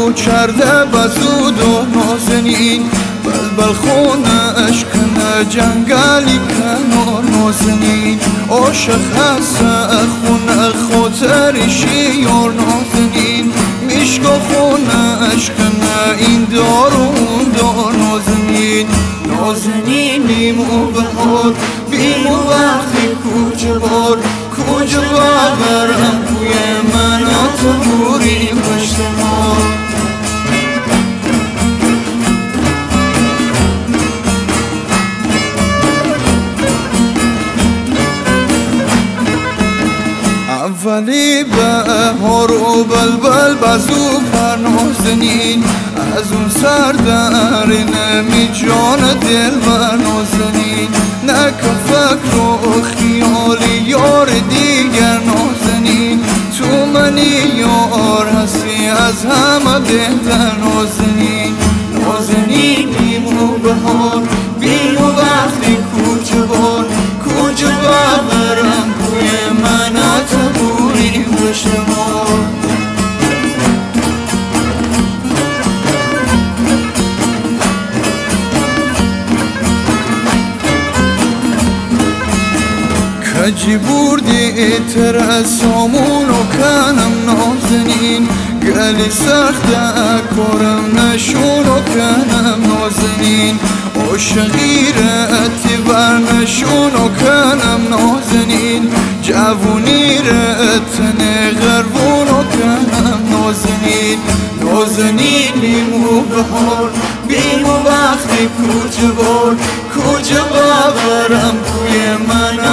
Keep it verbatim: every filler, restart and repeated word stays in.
رو کرده بزود و نازنین بلبل خونش کنه جنگلی کنار نازنین عاشق هست خونه خاطرشی یار نازنین میشکا خونش کنه این دار و اون دار نازنین نازنینیم و بهار بیم و وقتی کوچه بار کوچه برم توی من تو بوری پشت ما اولی بهار و بلبل بزو پر نازنین از اون سر در نمی جان دل بر نازنین نکن فکر و خیالی یار دیگر نازنین تو منی یار هستی از همه بهتر نازنین نازنینیم و بهار بیم و وقتی کوچه بار کوچه برم کوی من تبوری پشت ما کجی بردی تر سامون و کنم نازنین گلی سخت کارم نشون و کنم نازنین عاشقی رتی بر نشون و کنم نازنین جوونی رتن غربون و کنم نازنین نازنینیم و بهار بیم و وقتی کوچه بار کوچه برم توی من